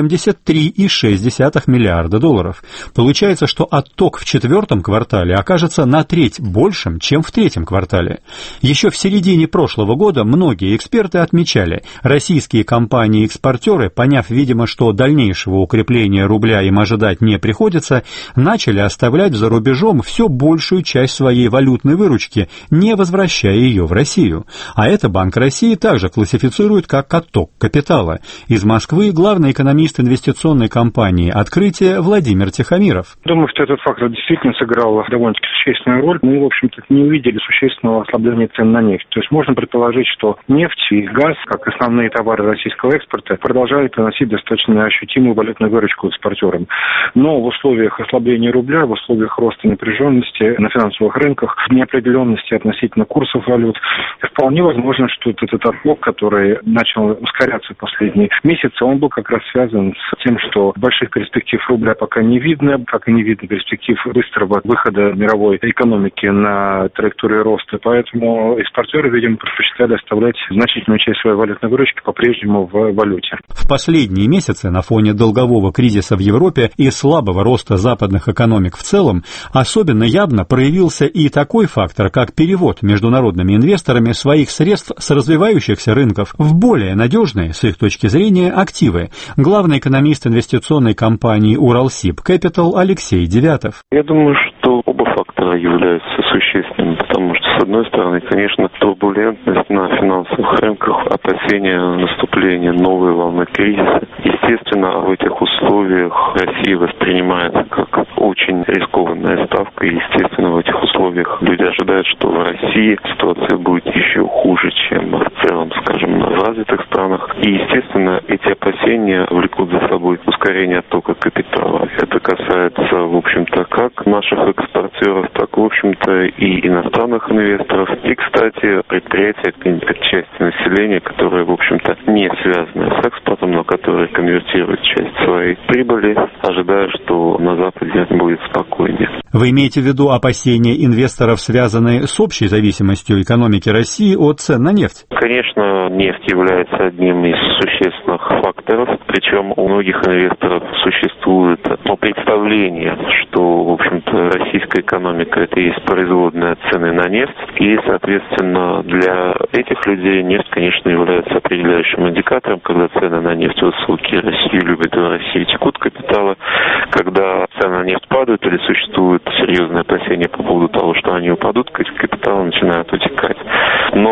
$73,6 миллиарда. Получается, что отток в четвертом квартале окажется на треть большим, чем в третьем квартале. Еще в середине прошлого года многие эксперты отмечали, российские компании-экспортеры, поняв, видимо, что дальнейшего укрепления рубля им ожидать не приходится, начали оставлять за рубежом все большую часть своей валютной выручки, не возвращая ее в Россию. А это Банк России также классифицирует как отток капитала. Из Москвы главный экономист инвестиционной компании «Открытие» Владимир Тихомиров. Думаю, что этот фактор действительно сыграл довольно-таки существенную роль. Мы, в общем-то, не увидели существенного ослабления цен на нефть. То есть можно предположить, что нефть и газ, как основные товары российского экспорта, продолжают приносить достаточно ощутимую валютную выручку экспортерам. Но в условиях ослабления рубля, в условиях роста напряженности на финансовых рынках, неопределенности относительно курсов валют, вполне возможно, что этот отток, который начал ускоряться в последние месяцы, он был как раз связан с тем, что больших перспектив рубля пока не видно, как и не видно перспектив быстрого выхода мировой экономики на траекторию роста. Поэтому экспортеры, видимо, предпочитали оставлять значительную часть своей валютной выручки по-прежнему в валюте. В последние месяцы на фоне долгового кризиса в Европе и слабого роста западных экономик в целом особенно явно проявился и такой фактор, как перевод международными инвесторами своих средств с развивающихся рынков в более надежные, с их точки зрения, активы. Главный экономист инвестиционной компании «Уралсиб Кэпитал» Алексей Девятов. Я думаю, что оба фактора являются существенными, потому что, с одной стороны, конечно, турбулентность на финансовых рынках, опасения наступления новой волны кризиса. Естественно, в этих условиях Россия воспринимается как очень рискованная ставка, и, естественно, в этих условиях люди ожидают, что в России ситуация будет еще хуже, чем в целом, скажем, в развитых странах. И, естественно, эти опасения влекут за собой ускорение оттока капитала. Это касается, в общем-то, как наших экспортеров, так, в общем-то, и иностранных инвесторов. И, кстати, предприятия, части населения, которые, в общем-то, не связаны с экспортом, но которые конвертируют часть своей прибыли, ожидая, что на Западе будет спокойнее. Вы имеете в виду опасения инвесторов, связанные с общей зависимостью экономики России от цен на нефть? Конечно, нефть является одним из существенных факторов, причем у многих инвесторов существует представление, что, в общем-то, российская экономика – это и есть производная цены на нефть, и, соответственно, для этих людей нефть, конечно, является определяющим индикатором, когда цены на нефть высокие, Россию любят, и в России текут капиталы, когда цены на нефть падают или существует серьезное опасение по поводу того, что они упадут, капиталы начинают утекать. Но, в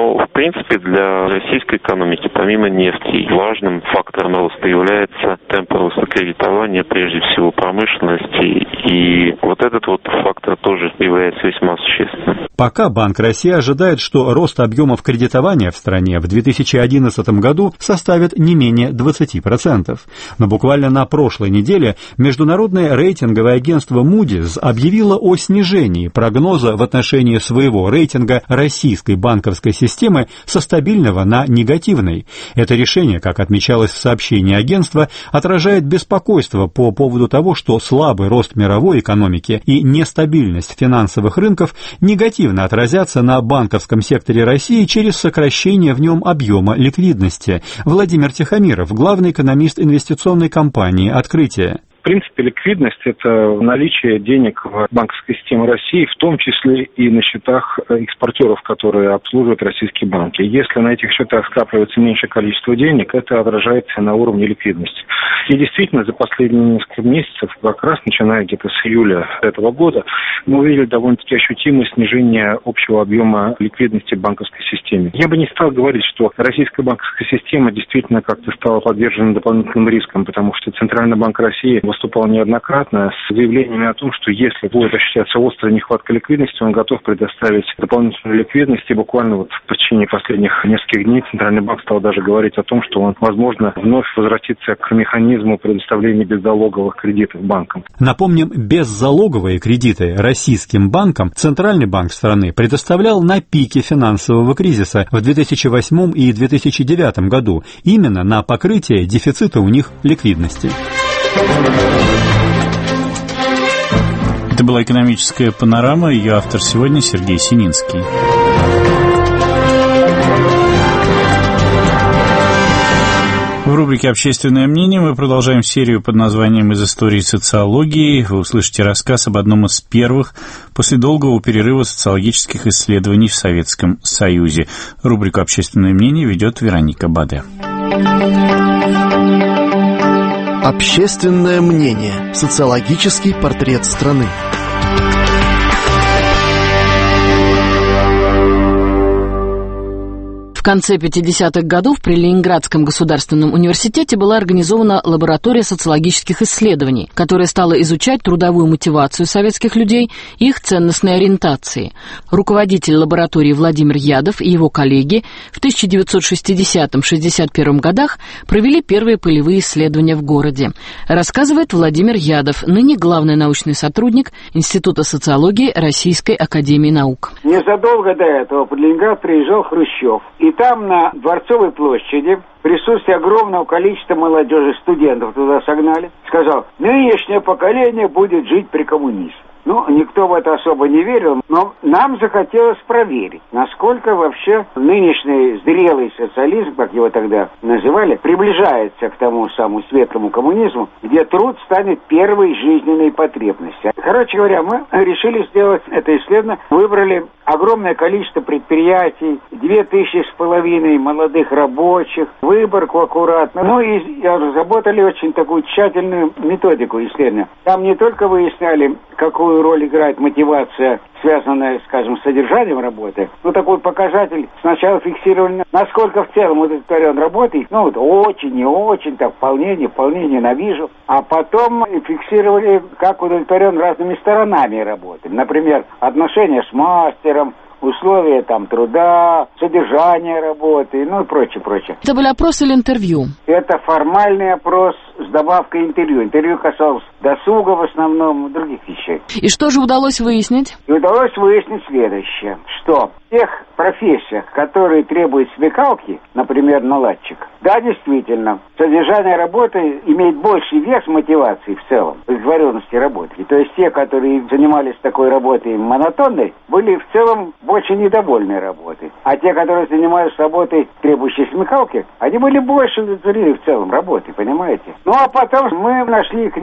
принципе, для российской экономики, помимо нефти, важным фактором роста является темп роста кредитования, прежде всего промышленности, и вот этот вот фактор тоже является весьма существенным. Пока Банк России ожидает, что рост объемов кредитования в стране в 2011 году составит не менее 20%. Но буквально на прошлой неделе международное рейтинговое агентство Moody's объявило о снижении прогноза в отношении своего рейтинга российской банковской системы со стабильного на негативный. Это решение, как отмечалось в сообщении агентства, отражает беспокойство по поводу того, что слабый рост мировой экономики и нестабильность финансовых рынков негативно отразятся на банковском секторе России через сокращение в нем объема ликвидности. Владимир Тихомиров, главный экономист инвестиционной компании «Открытие». В принципе, ликвидность – это наличие денег в банковской системе России, в том числе и на счетах экспортеров, которые обслуживают российские банки. Если на этих счетах скапливается меньшее количество денег, это отражается на уровне ликвидности. И действительно, за последние несколько месяцев, как раз начиная где-то с июля этого года, мы увидели довольно-таки ощутимое снижение общего объема ликвидности в банковской системе. Я бы не стал говорить, что российская банковская система действительно как-то стала подвержена дополнительным рискам, потому что Центральный банк России выступал неоднократно с заявлениями о том, что если будет ощущаться острая нехватка ликвидности, он готов предоставить дополнительную ликвидность. И буквально вот в течение последних нескольких дней Центральный банк стал даже говорить о том, что он, возможно, вновь возвратится к механизму предоставления беззалоговых кредитов банкам. Напомним, беззалоговые кредиты российским банкам Центральный банк страны предоставлял на пике финансового кризиса в 2008 и 2009 году именно на покрытие дефицита у них ликвидности. Это была экономическая панорама, ее автор сегодня Сергей Сининский. В рубрике «Общественное мнение» мы продолжаем серию под названием «Из истории социологии». Вы услышите рассказ об одном из первых после долгого перерыва социологических исследований в Советском Союзе. Рубрику «Общественное мнение» ведет Вероника Баде. Общественное мнение. Социологический портрет страны. В конце 50-х годов при Ленинградском государственном университете была организована лаборатория социологических исследований, которая стала изучать трудовую мотивацию советских людей и их ценностные ориентации. Руководитель лаборатории Владимир Ядов и его коллеги в 1960-61 годах провели первые полевые исследования в городе. Рассказывает Владимир Ядов, ныне главный научный сотрудник Института социологии Российской академии наук. Незадолго до этого под Ленинград приезжал Хрущев. И там на Дворцовой площади в присутствии огромного количества молодежи, студентов туда согнали, сказал: нынешнее поколение будет жить при коммунизме. Ну, никто в это особо не верил, но нам захотелось проверить, насколько вообще нынешний зрелый социализм, как его тогда называли, приближается к тому самому светлому коммунизму, где труд станет первой жизненной потребностью. Короче говоря, мы решили сделать это исследование, выбрали огромное количество предприятий, 2500 молодых рабочих, выборку аккуратно, ну и разработали очень такую тщательную методику исследования. Там не только выясняли, какую роль играет мотивация, связанная, скажем, с содержанием работы. Ну, такой показатель сначала фиксировали, насколько в целом удовлетворен работой. Ну, вот очень, не очень, так вполне, ненавижу. А потом фиксировали, как удовлетворен разными сторонами работы. Например, отношения с мастером, условия там труда, содержание работы, ну и прочее. Это были опросы или интервью? Это формальный опрос с добавкой интервью. Интервью касалось досуга в основном, других вещей. И что же удалось выяснить? И удалось выяснить следующее, что в тех профессиях, которые требуют смекалки, например, наладчик, да, действительно, содержание работы имеет больший вес мотивации в целом, удовлетворенности работы. То есть те, которые занимались такой работой монотонной, были в целом больше недовольны работой. А те, которые занимались работой, требующей смекалки, они были больше удовлетворены в целом работой, понимаете? Ну, а потом мы нашли книгу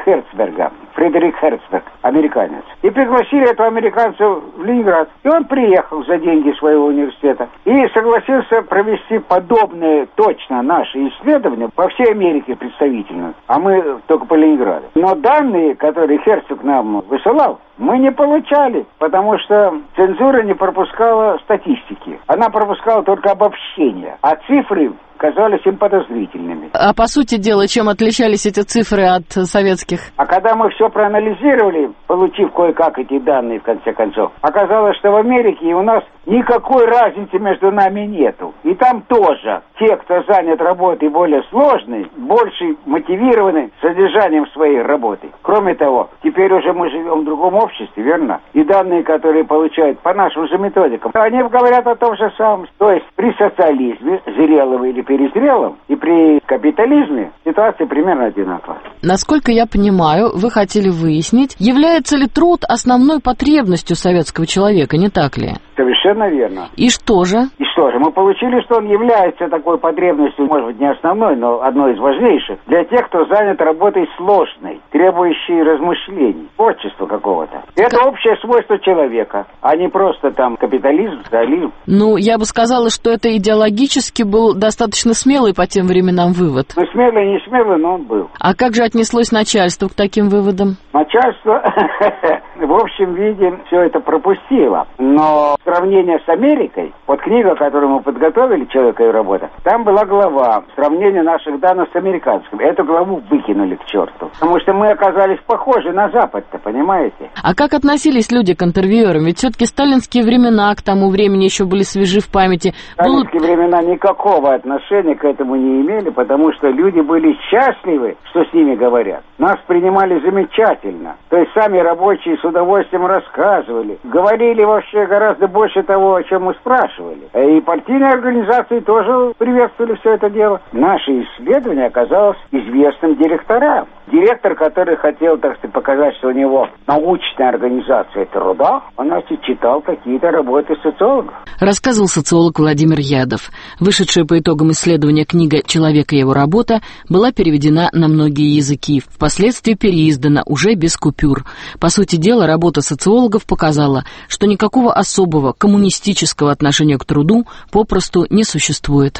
Херцберга. Фредерик Херцберг, американец. И пригласили этого американца в Ленинград. И он приехал за деньги своего университета и согласился провести подобные точно наши исследования по всей Америке представительно. А мы только по Ленинграду. Но данные, которые Херцог нам высылал, мы не получали, потому что цензура не пропускала статистики. Она пропускала только обобщения, а цифры казались им подозрительными. А по сути дела, чем отличались эти цифры от советских? А когда мы все проанализировали, получив кое-как эти данные, в конце концов, оказалось, что в Америке и у нас никакой разницы между нами нету. И там тоже те, кто занят работой более сложной, больше мотивированы содержанием своей работы. Кроме того, теперь уже мы живем в другом обществе, верно? И данные, которые получают по нашим же методикам, они говорят о том же самом. То есть при социализме, зрелого или перезрелом, и при капитализме ситуация примерно одинакова. Насколько я понимаю, вы хотели выяснить, является ли труд основной потребностью советского человека, не так ли? Совершенно верно. И что же? И что же? Мы получили, что он является такой потребностью, может быть, не основной, но одной из важнейших, для тех, кто занят работой сложной, требующей размышлений, творчества какого-то. Это общее свойство человека, а не просто там капитализм, социализм. Ну, я бы сказала, что это идеологически был достаточно смелый по тем временам вывод. Ну, смелый, не смелый, но он был. А как же отнеслось начальство к таким выводам? Начальство в общем виде все это пропустило, но сравнение с Америкой, вот книга, которую мы подготовили, «Человек и работа», там была глава сравнение наших данных с американскими. Эту главу выкинули к черту, потому что мы оказались похожи на Запад-то, понимаете? А как относились люди к интервьюерам? Ведь все-таки сталинские времена к тому времени еще были свежи в памяти. Сталинские времена никакого отношения к этому не имели, потому что люди были счастливы, что с ними говорят. Нас принимали замечательно. То есть сами рабочие с удовольствием рассказывали. Говорили вообще гораздо больше того, о чем мы спрашивали. И партийные организации тоже приветствовали все это дело. Наше исследование оказалось известным директорам. Директор, который хотел, так сказать, показать, что у него научная организация труда, он, значит, читал какие-то работы социологов. Рассказывал социолог Владимир Ядов. Вышедшая по итогам исследования книга «Человек и его работа» была переведена на многие языки, впоследствии переиздана уже без купюр. По сути дела, работа социологов показала, что никакого особого коммунистического отношения к труду попросту не существует.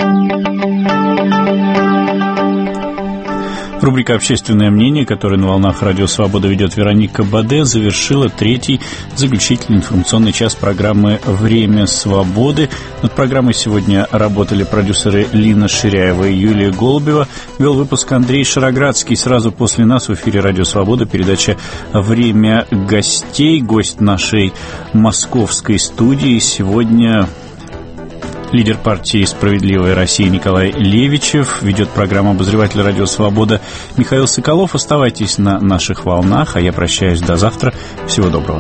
Рубрика «Общественное мнение», которую на волнах Радио Свобода ведет Вероника Баде, завершила третий заключительный информационный час программы «Время свободы». Над программой сегодня работали продюсеры Лина Ширяева и Юлия Голубева. Вел выпуск Андрей Шароградский. Сразу после нас в эфире Радио Свобода передача «Время гостей». Гость нашей московской студии сегодня лидер партии «Справедливая Россия» Николай Левичев. Ведет программу обозреватель Радио Свобода Михаил Соколов. Оставайтесь на наших волнах, а я прощаюсь до завтра. Всего доброго.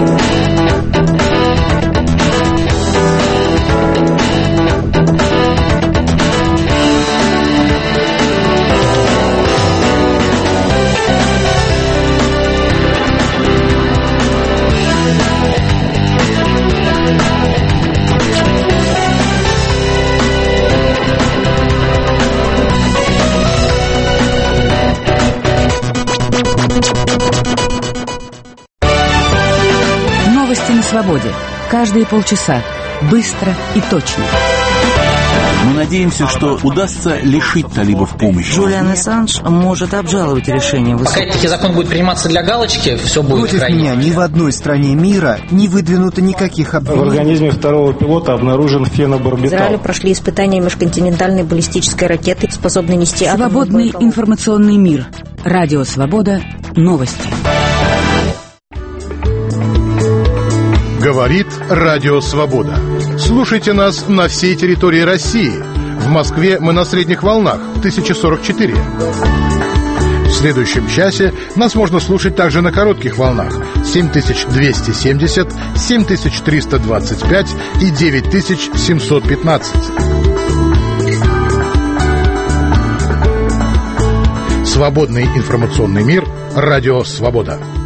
Свободе. Каждые полчаса. Быстро и точно. Мы надеемся, что удастся лишить талибов помощи. Джулиан Ассанж может обжаловать решение Пока этот закон будет приниматься для галочки, все будет против меня ни в одной стране мира не выдвинуто никаких обвинений. В организме второго пилота обнаружен фенобарбитал. В Израиле прошли испытания межконтинентальной баллистической ракеты, способной нести свободный информационный мир. Радио Свобода. Новости. Говорит Радио Свобода. Слушайте нас на всей территории России. В Москве мы на средних волнах 1044. В следующем часе нас можно слушать также на коротких волнах 7270, 7325 и 9715. Свободный информационный мир. Радио Свобода.